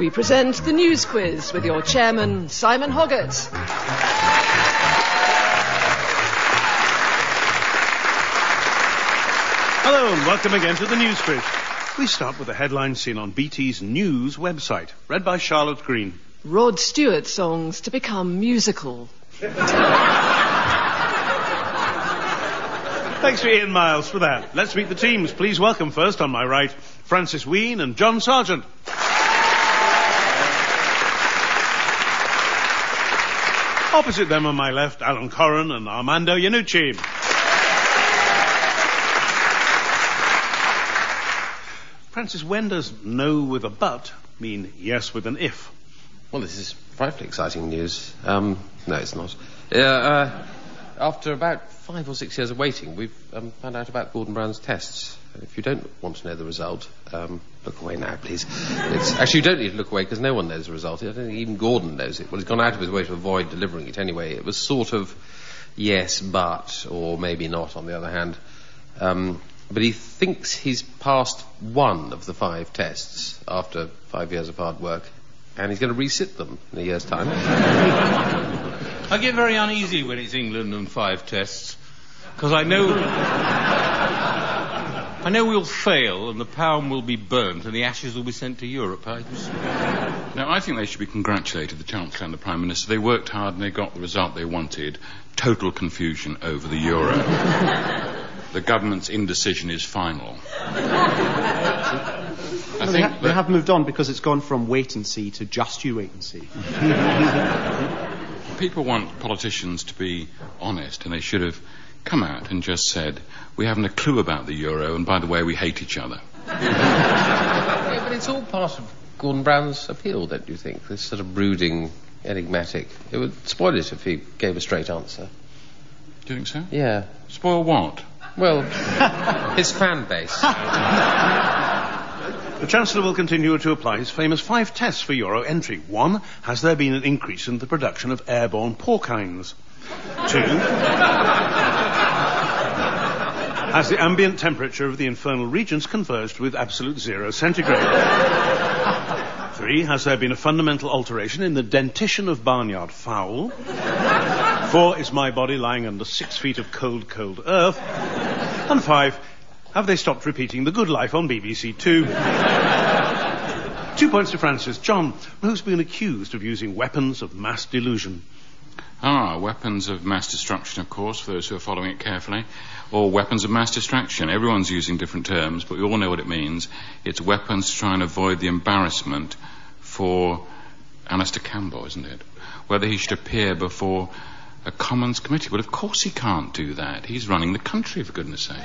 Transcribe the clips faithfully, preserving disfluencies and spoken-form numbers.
we present the News Quiz with your chairman, Simon Hoggart. Hello and welcome again to the News Quiz. We start with a headline seen on B T's news website, read by Charlotte Green. Rod Stewart songs to become musical. Thanks for Ian Miles for that. Let's meet the teams. Please welcome first on my right, Francis Wheen and John Sargent. Opposite them on my left, Alan Corran and Armando Iannucci. Francis, when does no with a but mean yes with an if? Well, this is frightfully exciting news. Um, no, it's not. Uh, uh, after about five or six years of waiting, we've um, found out about Gordon Brown's tests. If you don't want to know the result, um, look away now, please. It's, actually, you don't need to look away because no one knows the result. I don't think even Gordon knows it. Well, he's gone out of his way to avoid delivering it anyway. It was sort of yes, but, or maybe not, on the other hand. Um, but he thinks he's passed one of the five tests after five years of hard work, and he's going to resit them in a year's time. I get very uneasy when it's England and five tests, because I know I know we'll fail and the pound will be burnt and the ashes will be sent to Europe. I just... Now, I think they should be congratulated, the Chancellor and the Prime Minister. They worked hard and they got the result they wanted. Total confusion over the euro. The government's indecision is final. I well, think they, ha- they have moved on because it's gone from wait and see to just you wait and see. People want politicians to be honest, and they should have come out and just said, we haven't a clue about the euro, and by the way, we hate each other. Yeah, but it's all part of Gordon Brown's appeal, don't you think? This sort of brooding, enigmatic. It would spoil it if he gave a straight answer. Do you think so? Yeah. Spoil what? Well, his fan base. The Chancellor will continue to apply his famous five tests for euro entry. One, has there been an increase in the production of airborne porcines? Two, has the ambient temperature of the infernal regions converged with absolute zero centigrade? Three, has there been a fundamental alteration in the dentition of barnyard fowl? Four, is my body lying under six feet of cold, cold earth? And five, have they stopped repeating The Good Life on B B C Two? Two points to Francis. John, who's been accused of using weapons of mass delusion? Ah, weapons of mass destruction, of course, for those who are following it carefully. Or weapons of mass distraction. Everyone's using different terms, but we all know what it means. It's weapons to try and avoid the embarrassment for Alistair Campbell, isn't it? Whether he should appear before a Commons committee. Well, of course he can't do that. He's running the country, for goodness sake.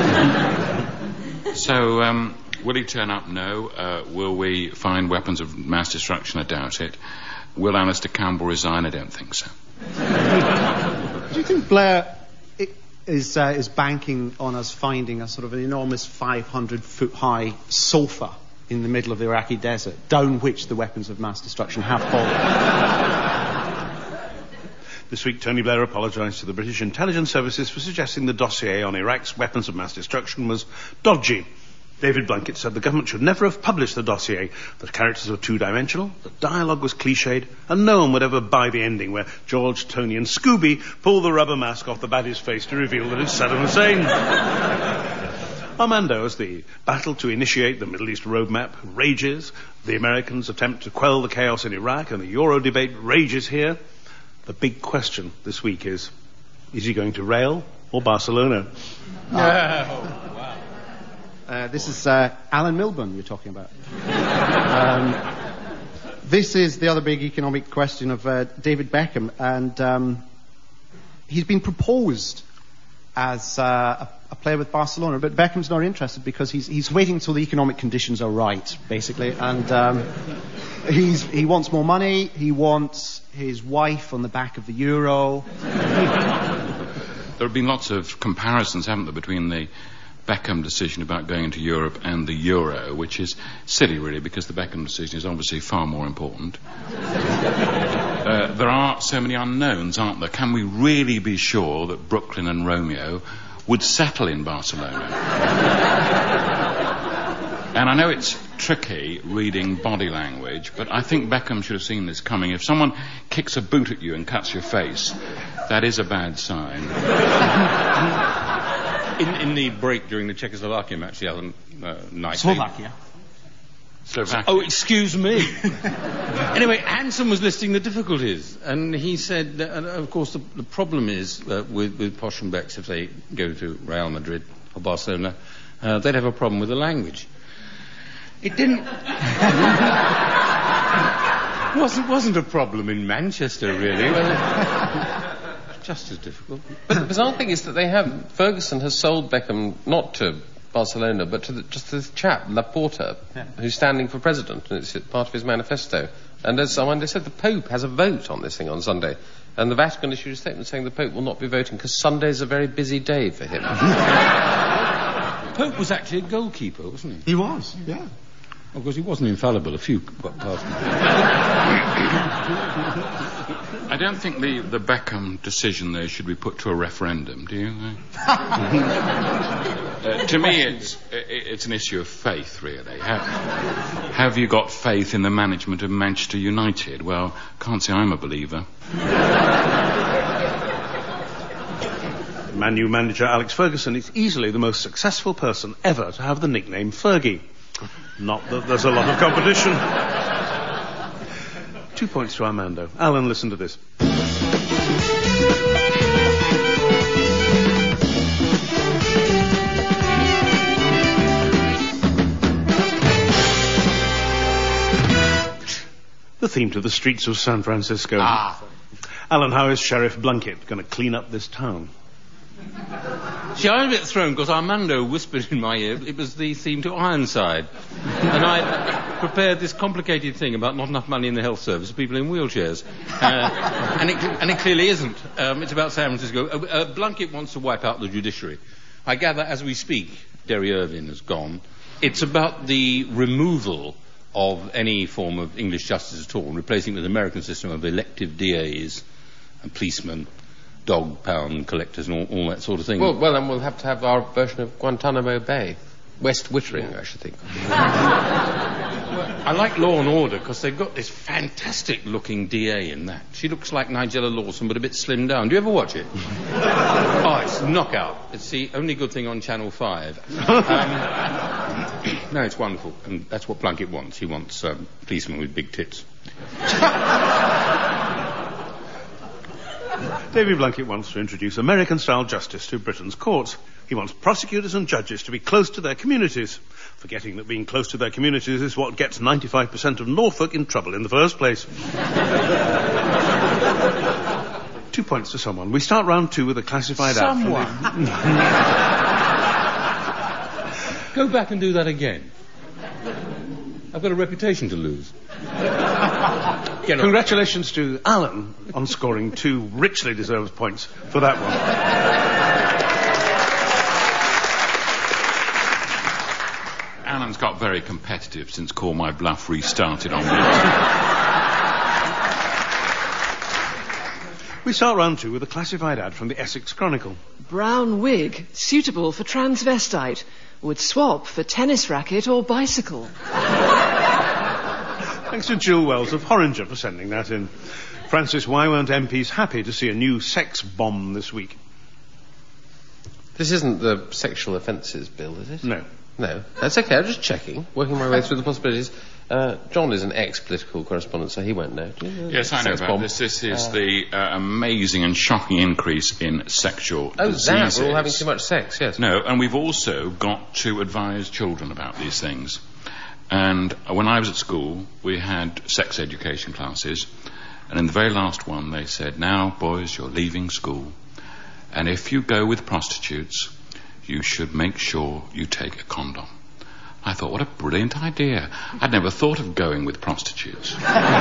So, um, will he turn up? No. Uh, will we find weapons of mass destruction? I doubt it. Will Alistair Campbell resign? I don't think so. Do you think Blair is uh, is banking on us finding a sort of an enormous five hundred foot high sofa in the middle of the Iraqi desert, down which the weapons of mass destruction have fallen? This week, Tony Blair apologised to the British intelligence services for suggesting the dossier on Iraq's weapons of mass destruction was dodgy. David Blunkett said the government should never have published the dossier. The characters were two-dimensional, the dialogue was cliched, and no one would ever buy the ending where George, Tony and Scooby pull the rubber mask off the baddie's face to reveal that it's Saddam Hussein. Armando, as the battle to initiate the Middle East roadmap rages, the Americans attempt to quell the chaos in Iraq, and the Euro debate rages here, the big question this week is, is he going to Real or Barcelona? Oh, wow. Uh, this is uh, Alan Milburn you're talking about. um, this is the other big economic question of uh, David Beckham, and um, he's been proposed as uh, a, a player with Barcelona, but Beckham's not interested because he's he's waiting until the economic conditions are right, basically, and um, he's he wants more money. He wants his wife on the back of the euro. There have been lots of comparisons, haven't there, between the Beckham decision about going into Europe and the euro, which is silly, really, because the Beckham decision is obviously far more important. uh, there are so many unknowns, aren't there? Can we really be sure that Brooklyn and Romeo would settle in Barcelona? And I know it's tricky reading body language, but I think Beckham should have seen this coming. If someone kicks a boot at you and cuts your face, that is a bad sign. in, in the break during the Czechoslovakia match, the other uh, night... Slovakia. Slovakia. Oh, excuse me. Anyway, Hansen was listing the difficulties, and he said, that, and of course, the, the problem is uh, with, with Posh and Becks, if they go to Real Madrid or Barcelona, uh, they'd have a problem with the language. It didn't... wasn't wasn't a problem in Manchester, really. Well, just as difficult. But the bizarre thing is that they have... Ferguson has sold Beckham not to Barcelona, but to the, just this chap, Laporta, yeah. who's standing for president, and it's part of his manifesto. And as someone they said, the Pope has a vote on this thing on Sunday, and the Vatican issued a statement saying the Pope will not be voting because Sunday's a very busy day for him. The Pope was actually a goalkeeper, wasn't he? He was, yeah. Of course, he wasn't infallible. A few got past him. I don't think the, the Beckham decision there should be put to a referendum, do you? uh, to me, it's it's an issue of faith, really. Have, have you got faith in the management of Manchester United? Well, can't say I'm a believer. Man U manager Alex Ferguson is easily the most successful person ever to have the nickname Fergie. Not that there's a lot of competition. Two points to Armando. Alan, listen to this. The theme to the streets of San Francisco. Ah. Alan, how is Sheriff Blunkett going to clean up this town? See, I was a bit thrown because Armando whispered in my ear it was the theme to Ironside. And I prepared this complicated thing about not enough money in the health service for people in wheelchairs. Uh, and, it, and it clearly isn't. Um, it's about San Francisco. Uh, uh, Blunkett wants to wipe out the judiciary. I gather, as we speak, Derry Irvine has gone. It's about the removal of any form of English justice at all, replacing it with an American system of elective D As and policemen, dog pound collectors and all, all that sort of thing. Well, well, then we'll have to have our version of Guantanamo Bay. West Wittering, I should think. I like Law and Order because they've got this fantastic-looking D A in that. She looks like Nigella Lawson, but a bit slimmed down. Do you ever watch it? Oh, it's knockout. It's the only good thing on Channel five. Um, no, it's wonderful, and that's what Blunkett wants. He wants um, policemen with big tits. David Blunkett wants to introduce American-style justice to Britain's courts. He wants prosecutors and judges to be close to their communities, forgetting that being close to their communities is what gets ninety-five percent of Norfolk in trouble in the first place. Two points to someone. We start round two with a classified Someone. ad. Someone. Go back and do that again. I've got a reputation to lose. Congratulations to Alan on scoring two richly deserved points for that one. Alan's got very competitive since Call My Bluff restarted on me. We start round two with a classified ad from the Essex Chronicle. Brown wig, suitable for transvestite. Would swap for tennis racket or bicycle. Thanks to Jill Wells of Horringer for sending that in. Francis, why weren't M Ps happy to see a new sex bomb this week? This isn't the sexual offences bill, is it? No. No. That's okay, I'm just checking, working my way through the possibilities. Uh, John is an ex-political correspondent, so he won't know. Yes, I know Sex about bomb. this. This is uh, the uh, amazing and shocking increase in sexual Oh, diseases. that, we're all having too much sex, yes. No, and we've also got to advise children about these things. And when I was at school, we had sex education classes, and in the very last one they said, now, boys, you're leaving school, and if you go with prostitutes, you should make sure you take a condom. I thought, what a brilliant idea. I'd never thought of going with prostitutes.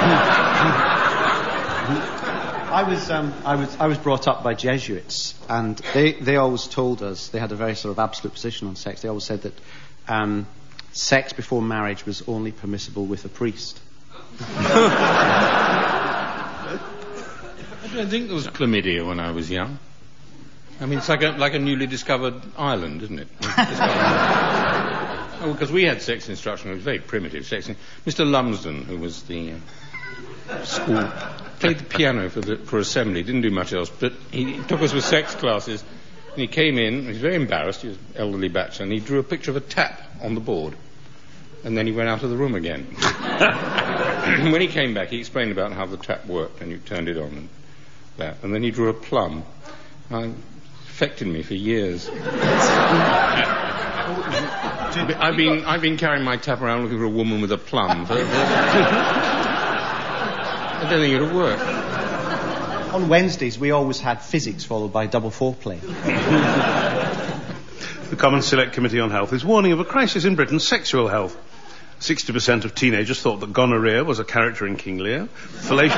I was, um, I was, I was brought up by Jesuits, and they, they always told us, they had a very sort of absolute position on sex. They always said that um, sex before marriage was only permissible with a priest. I don't think there was chlamydia when I was young. I mean, it's like a, like a newly discovered island, isn't it? I Oh, because we had sex instruction. It was very primitive sex. Mister Lumsden, who was the uh, school, played the piano for the for assembly. Didn't do much else, but he took us with sex classes. And he came in. He was very embarrassed. He was an elderly bachelor, and he drew a picture of a tap on the board. And then he went out of the room again. When he came back, he explained about how the tap worked, and you turned it on and that. And then he drew a plum. It affected me for years. I've been I've been carrying my tap around looking for a woman with a plum. For, I don't think it'll work. On Wednesdays, we always had physics followed by double foreplay. The Common Select Committee on Health is warning of a crisis in Britain's sexual health. sixty percent of teenagers thought that gonorrhea was a character in King Lear. Fellatio...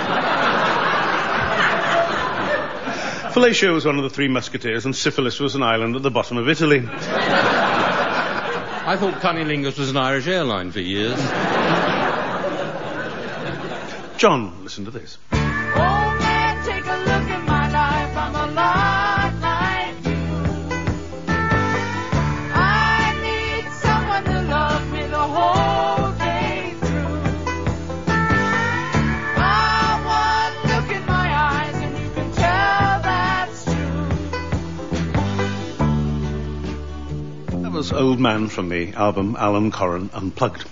Fellatio was one of the Three Musketeers, and syphilis was an island at the bottom of Italy. I thought Cunnilingus was an Irish airline for years. John, listen to this. Oh man, take a look at my life. I'm a lot like you. I need someone to love me the whole day through. I want look in my eyes and you can tell that's true. That was Old Man from the album Alan Corran Unplugged.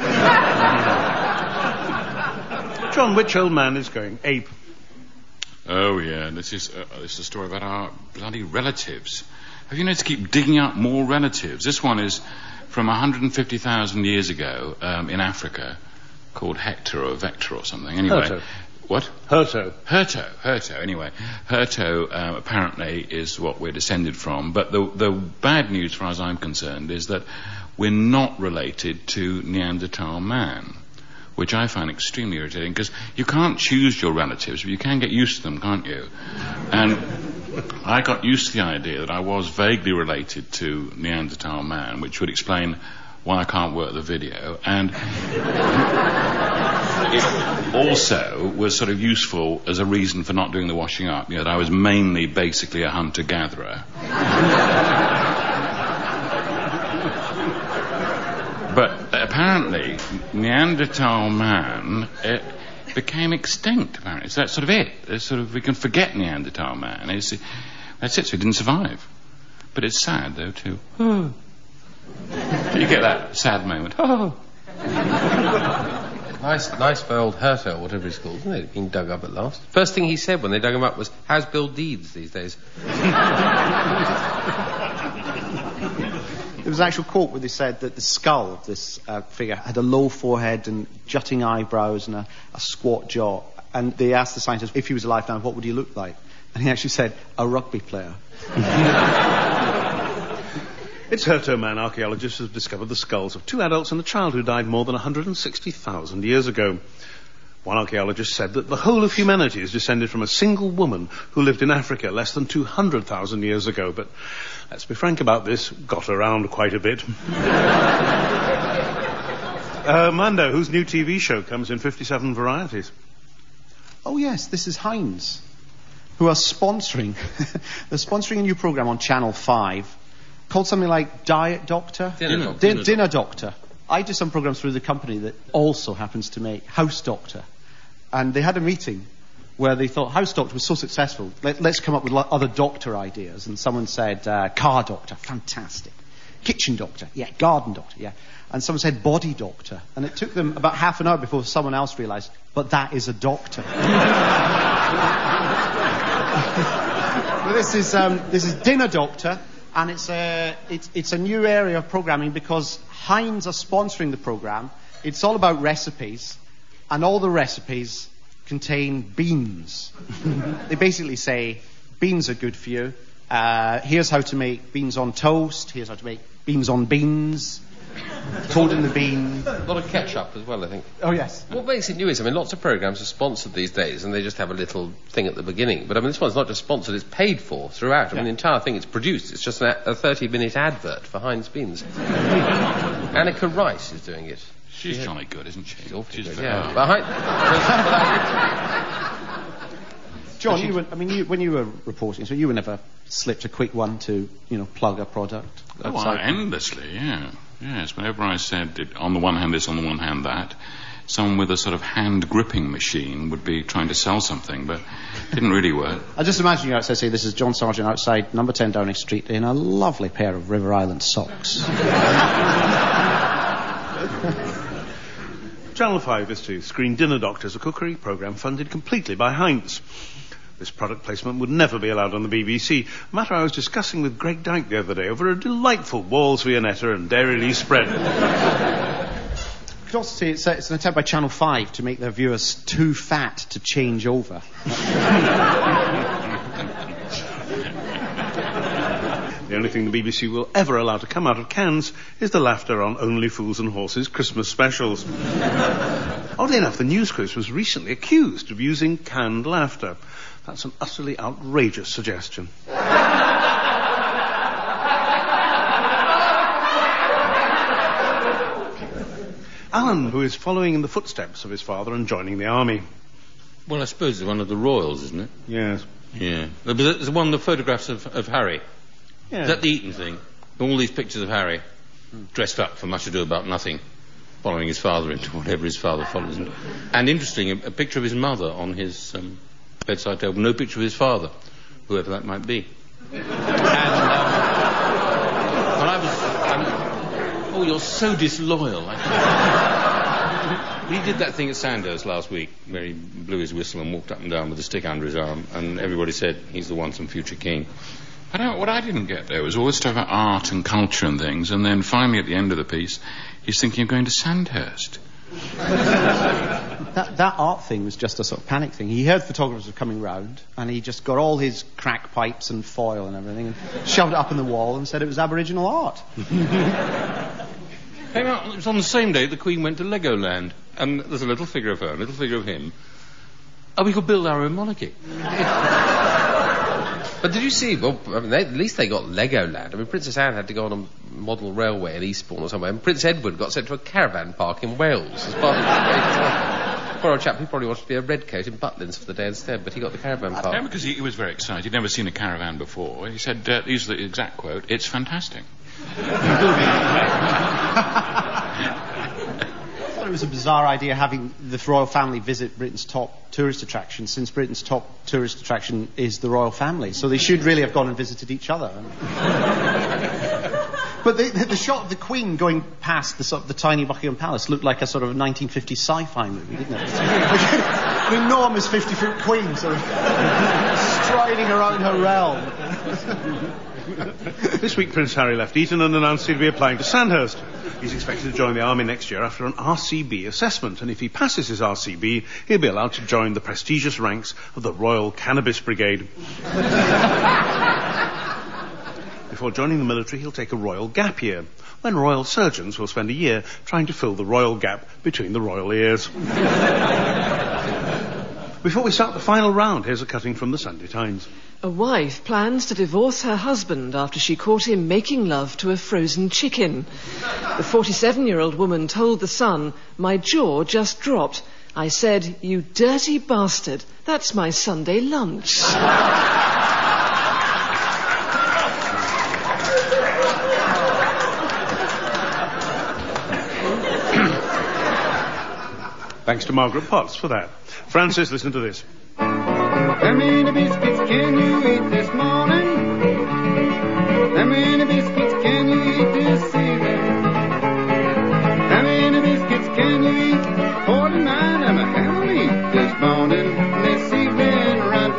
John, which old man is going ape? Oh, yeah, this is, uh, this is a story about our bloody relatives. Have you noticed to keep digging up more relatives? This one is from one hundred fifty thousand years ago um, in Africa, called Hector or Vector or something. Anyway, Herto. What? Herto. Herto, Herto, anyway. Herto um, apparently is what we're descended from, but the, the bad news, as far as I'm concerned, is that we're not related to Neanderthal man, which I find extremely irritating, because you can't choose your relatives, but you can get used to them, can't you? And I got used to the idea that I was vaguely related to Neanderthal man, which would explain why I can't work the video, and it also was sort of useful as a reason for not doing the washing up, you know, that I was mainly basically a hunter-gatherer. But apparently, Neanderthal man uh, became extinct, apparently. So that's sort of it. It's sort of, we can forget Neanderthal man. It's, that's it, so he didn't survive. But it's sad, though, too. Oh. You get that sad moment. Oh. Nice, nice for old Herto, whatever he's called, isn't it? Being dug up at last. First thing he said when they dug him up was, "How's Bill Deeds these days?" There was an actual quote where they said that the skull of this uh, figure had a low forehead and jutting eyebrows and a, a squat jaw. And they asked the scientist, if he was alive now, what would he look like? And he actually said, a rugby player. It's Herto man. Archaeologists have discovered the skulls of two adults and a child who died more than one hundred sixty thousand years ago. One archaeologist said that the whole of humanity is descended from a single woman who lived in Africa less than two hundred thousand years ago. But let's be frank about this, got around quite a bit. uh, Mando, whose new T V show comes in fifty-seven varieties? Oh yes, this is Heinz, who are sponsoring, they're sponsoring a new program on Channel five called something like Diet Doctor? Dinner, Dinner, Doctor. Din- Dinner Doctor. I do some programs through the company that also happens to make House Doctor. And they had a meeting where they thought House Doctor was so successful, let, let's come up with lo- other doctor ideas. And someone said, uh, Car Doctor, fantastic. Kitchen Doctor, yeah. Garden Doctor, yeah. And someone said Body Doctor. And it took them about half an hour before someone else realised, but that is a doctor. Well, this is, um, this is Dinner Doctor. And it's a, it's, it's a new area of programming because Heinz are sponsoring the program. It's all about recipes, and all the recipes contain beans. They basically say, beans are good for you. Uh, here's how to make beans on toast. Here's how to make beans on beans. Toad in the bean. A lot of ketchup as well, I think. Oh, yes. What makes it new is, I mean, lots of programs are sponsored these days, and they just have a little thing at the beginning. But I mean, this one's not just sponsored; it's paid for throughout. I mean, the entire thing is produced. It's just an, a thirty-minute advert for Heinz beans. Annika Rice is doing it. She's Yeah. jolly good, isn't she? She's awfully She's good, very- yeah. oh. But Heinz, John, you were, I mean, you, when you were reporting, so you were never slipped a quick one to, you know, plug a product? Oh, I, endlessly, yeah. Yes, whenever I said it, on the one hand this, on the one hand that, someone with a sort of hand gripping machine would be trying to sell something, but it didn't really work. I just imagine you outside saying, this is John Sargent outside number ten Downing Street in a lovely pair of River Island socks. Channel five is to screen Dinner Doctors, a cookery programme funded completely by Heinz. This product placement would never be allowed on the B B C, a matter I was discussing with Greg Dyke the other day over a delightful Walls Viennetta and Dairy Lee spread. You could also say it's, a, it's an attempt by Channel five to make their viewers too fat to change over. The only thing the B B C will ever allow to come out of cans is the laughter on Only Fools and Horses Christmas specials. Oddly enough, the News Quiz was recently accused of using canned laughter. That's an utterly outrageous suggestion. Alan, who is following in the footsteps of his father and joining the army. Well, I suppose it's one of the royals, isn't it? Yes. Yeah. There's one of the photographs of, of Harry. Yeah. Is that the Eton thing? All these pictures of Harry dressed up for much ado about nothing, following his father into whatever his father follows him. And interesting, a, a picture of his mother on his um, bedside table. No picture of his father, whoever that might be. And, um, well, I was... Um, oh, you're so disloyal. He did that thing at Sandhurst last week, where he blew his whistle and walked up and down with a stick under his arm, and everybody said he's the once and future king. I don't, what I didn't get there was all this stuff about art and culture and things, and then finally at the end of the piece, he's thinking of going to Sandhurst. that, that art thing was just a sort of panic thing. He heard photographers were coming round, and he just got all his crack pipes and foil and everything, and shoved it up in the wall and said it was Aboriginal art. Came out, it was on the same day the Queen went to Legoland, and there's a little figure of her, a little figure of him. Oh, we could build our own monarchy. But did you see, well, I mean, they, at least they got Legoland. I mean, Princess Anne had to go on a model railway in Eastbourne or somewhere, and Prince Edward got sent to a caravan park in Wales as part of the poor old chap, he probably wanted to be a redcoat in Butlins for the day instead, but he got the caravan park. Yeah, because he, he was very excited. He'd never seen a caravan before. He said, uh, these are the exact quote, "It's fantastic." I thought it was a bizarre idea having the royal family visit Britain's top tourist attraction, since Britain's top tourist attraction is the royal family. So they should really have gone and visited each other. But the, the, the shot of the Queen going past the, sort of, the tiny Buckingham Palace looked like a sort of nineteen fifties sci-fi movie, didn't it? An enormous fifty-foot Queen sort of striding around her realm. This week, Prince Harry left Eton and announced he'd be applying to Sandhurst. He's expected to join the army next year after an R C B assessment, and if he passes his R C B, he'll be allowed to join the prestigious ranks of the Royal Cannabis Brigade. Before joining the military, he'll take a royal gap year, when royal surgeons will spend a year trying to fill the royal gap between the royal ears. Before we start the final round, here's a cutting from the Sunday Times. A wife plans to divorce her husband after she caught him making love to a frozen chicken. The forty-seven-year-old woman told The Sun, "My jaw just dropped. I said, 'You dirty bastard, that's my Sunday lunch.'" Thanks to Margaret Potts for that. Francis, listen to this. How many biscuits can you eat this morning? How many biscuits can you eat this evening? How many biscuits can you eat? forty-nine, and I can eat this morning, this evening, right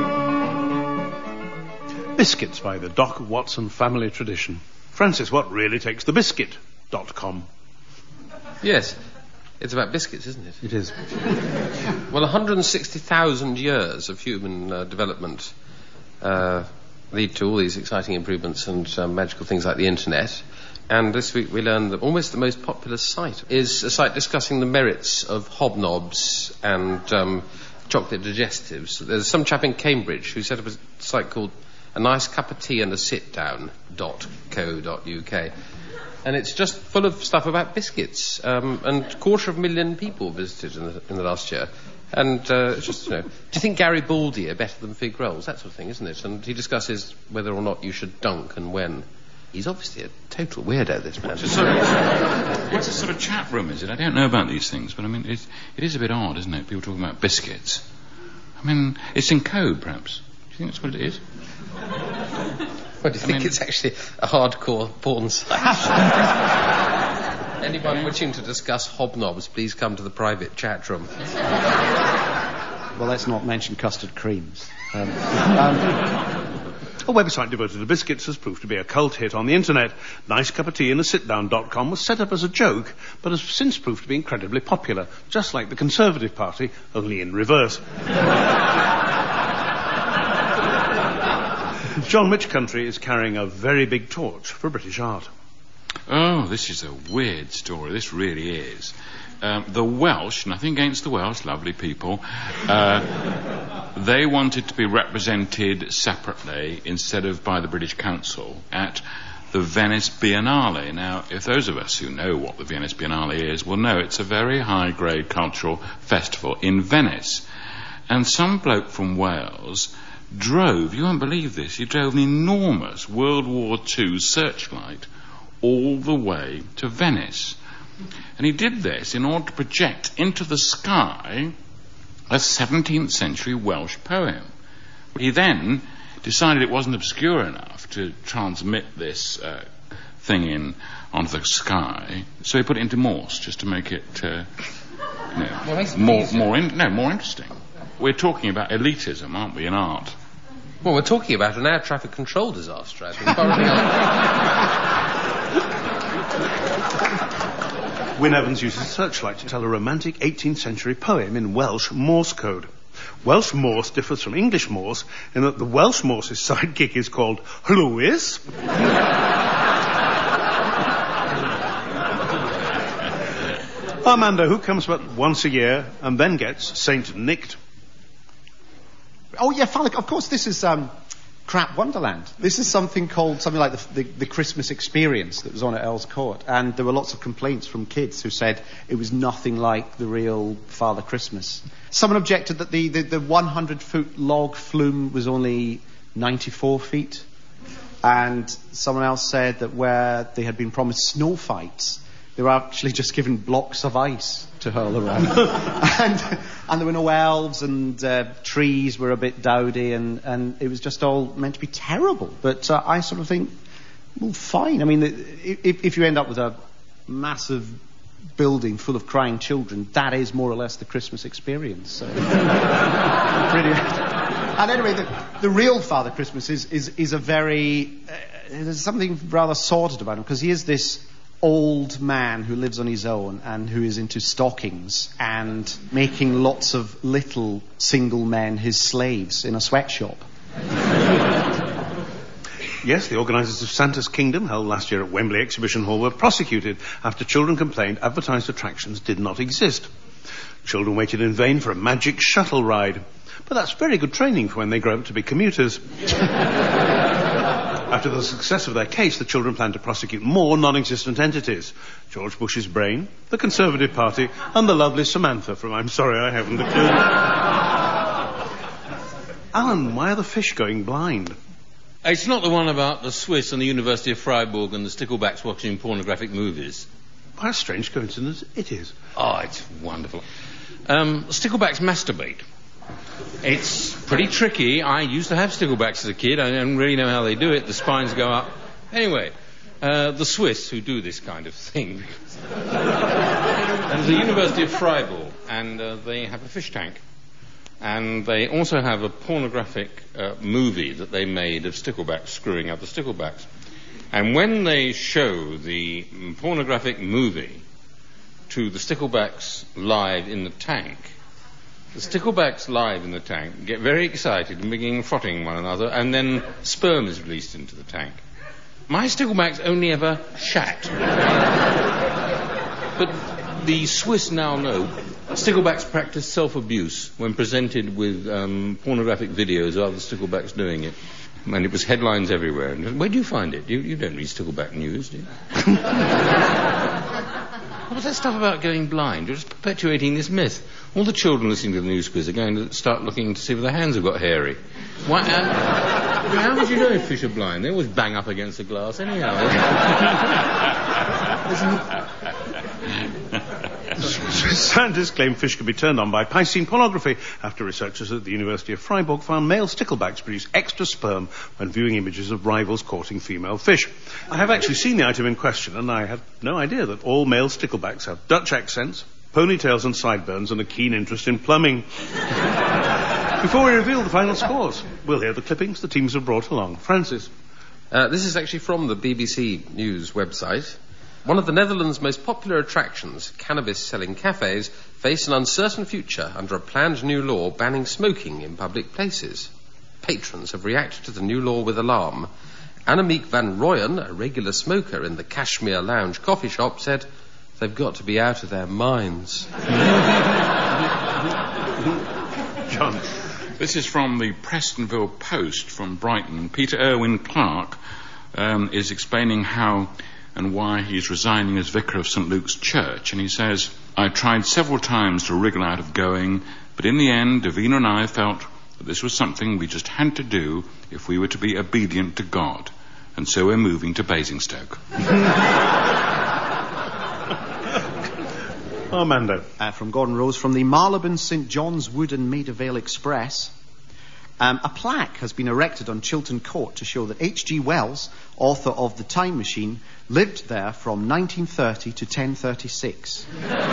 now. Biscuits by the Doc Watson family tradition. Francis, what really takes the biscuit? Dot com. Yes. It's about biscuits, isn't it? It is. Well, one hundred sixty thousand years of human uh, development uh, lead to all these exciting improvements and uh, magical things like the internet. And this week we learned that almost the most popular site is a site discussing the merits of hobnobs and um, chocolate digestives. There's some chap in Cambridge who set up a site called A Nice Cup of Tea and a Sit Down dot co dot uk. And it's just full of stuff about biscuits. Um, and a quarter of a million people visited in the, in the last year. And uh, it's just, you know, do you think Gary Baldy are better than fig rolls? That sort of thing, isn't it? And he discusses whether or not you should dunk and when. He's obviously a total weirdo, this man. It's a sort of, it's a sort of chat room, is it? I don't know about these things, but I mean, it, it is a bit odd, isn't it? People talking about biscuits. I mean, it's in code, perhaps. Do you think that's what it is? Well, do you I think mean, it's actually a hardcore porn site? Anyone wishing to discuss hobnobs, please come to the private chat room. Well, let's not mention custard creams. Um, um, A website devoted to biscuits has proved to be a cult hit on the internet. Nice Cup of Tea and a sit down dot com was set up as a joke, but has since proved to be incredibly popular, just like the Conservative Party, only in reverse. John Mitchcountry is carrying a very big torch for British art. Oh, this is a weird story. This really is. Um, the Welsh, nothing against the Welsh, lovely people, uh, they wanted to be represented separately instead of by the British Council at the Venice Biennale. Now, if those of us who know what the Venice Biennale is will know it's a very high-grade cultural festival in Venice. And some bloke from Wales drove, you won't believe this, he drove an enormous World War Two searchlight all the way to Venice. And he did this in order to project into the sky a seventeenth century Welsh poem. He then decided it wasn't obscure enough to transmit this uh, thing in onto the sky, so he put it into Morse just to make it, uh, you know, well, more, more, in, no, more interesting. We're talking about elitism, aren't we, in art? Well, we're talking about an air traffic control disaster, I think. Wyn Evans uses a searchlight to tell a romantic eighteenth century poem in Welsh Morse code. Welsh Morse differs from English Morse in that the Welsh Morse's sidekick is called Lewis. Armando, who comes but once a year and then gets Saint Nicked. Oh, yeah, Father, of course, this is um, Crap Wonderland. This is something called, something like the, the, the Christmas Experience that was on at Earl's Court. And there were lots of complaints from kids who said it was nothing like the real Father Christmas. Someone objected that the, the, the one hundred foot log flume was only ninety-four feet. And someone else said that where they had been promised snow fights, they were actually just given blocks of ice to hurl around. and, and there were no elves, and uh, trees were a bit dowdy, and, and it was just all meant to be terrible. But uh, I sort of think, well, fine. I mean, if, if you end up with a massive building full of crying children, that is more or less the Christmas experience. So. Pretty. And anyway, the, the real Father Christmas is, is, is a very... Uh, there's something rather sordid about him, because he is this old man who lives on his own and who is into stockings and making lots of little single men his slaves in a sweatshop. Yes, the organisers of Santa's Kingdom, held last year at Wembley Exhibition Hall, were prosecuted after children complained advertised attractions did not exist. Children waited in vain for a magic shuttle ride. But that's very good training for when they grow up to be commuters. After the success of their case, the children plan to prosecute more non-existent entities. George Bush's brain, the Conservative Party, and the lovely Samantha from I'm Sorry I Haven't a Clue. Alan, why are the fish going blind? It's not the one about the Swiss and the University of Freiburg and the sticklebacks watching pornographic movies. What a strange coincidence it is. Oh, it's wonderful. Um, sticklebacks masturbate. It's pretty tricky. I used to have sticklebacks as a kid. I don't really know how they do it. The spines go up. Anyway, uh, the Swiss who do this kind of thing. There's the University of Freiburg, and uh, they have a fish tank. And they also have a pornographic uh, movie that they made of sticklebacks screwing up the sticklebacks. And when they show the pornographic movie to the sticklebacks live in the tank, the sticklebacks live in the tank get very excited and begin frotting one another, and then sperm is released into the tank. My sticklebacks only ever shat. But the Swiss now know sticklebacks practice self-abuse when presented with um, pornographic videos of other sticklebacks doing it. And it was headlines everywhere. And where do you find it? You, you don't read stickleback news, do you? What was that stuff about going blind? You're just perpetuating this myth. All the children listening to the news quiz are going to start looking to see if their hands have got hairy. Why, um, how would you know if fish are blind? They always bang up against the glass anyhow. Scientists claim fish could be turned on by Piscine pornography after researchers at the University of Freiburg found male sticklebacks produce extra sperm when viewing images of rivals courting female fish. I have actually seen the item in question, and I had no idea that all male sticklebacks have Dutch accents, ponytails and sideburns, and a keen interest in plumbing. Before we reveal the final scores, we'll hear the clippings the teams have brought along. Francis. Uh, this is actually from the B B C News website. One of the Netherlands' most popular attractions, cannabis-selling cafes, face an uncertain future under a planned new law banning smoking in public places. Patrons have reacted to the new law with alarm. Annemiek van Rooyen, a regular smoker in the Kashmir Lounge coffee shop, said, "They've got to be out of their minds." John. This is from the Prestonville Post from Brighton. Peter Irwin Clark um, is explaining how and why he's resigning as vicar of St Luke's Church. And he says, "I tried several times to wriggle out of going, but in the end, Davina and I felt that this was something we just had to do if we were to be obedient to God. And so we're moving to Basingstoke." Armando. Uh, from Gordon Rose, from the Marylebone St John's Wood and Maida Vale Express. Um, a plaque has been erected on Chiltern Court to show that H G Wells, author of The Time Machine, lived there from nineteen thirty to ten thirty-six.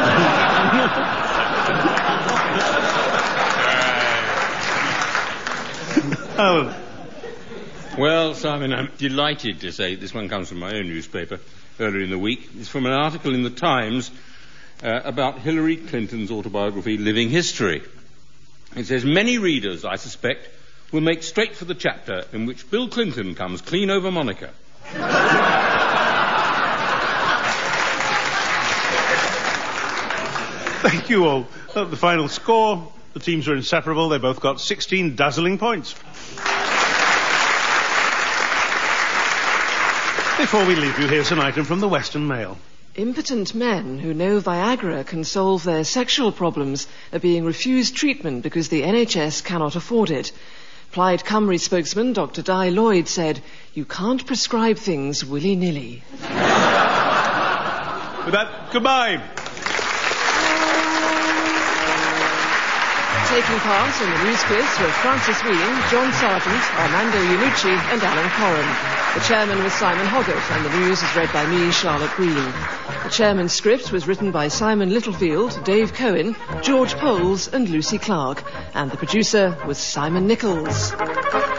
Oh. Well, Simon, I'm delighted to say this one comes from my own newspaper earlier in the week. It's from an article in The Times uh, about Hillary Clinton's autobiography, Living History. It says, "Many readers, I suspect, will make straight for the chapter in which Bill Clinton comes clean over Monica." Thank you all. Uh, the final score, the teams are inseparable. They both got sixteen dazzling points. Before we leave you, here's an item from the Western Mail. Impotent men who know Viagra can solve their sexual problems are being refused treatment because the N H S cannot afford it. Plaid Cymru spokesman Doctor Di Lloyd said, "You can't prescribe things willy-nilly." With that, goodbye. Taking part in the news quiz were Francis Wheeling, John Sargent, Armando Iannucci and Alan Corran. The chairman was Simon Hoggart and the news is read by me, Charlotte Green. The chairman's script was written by Simon Littlefield, Dave Cohen, George Poles and Lucy Clark. And the producer was Simon Nichols.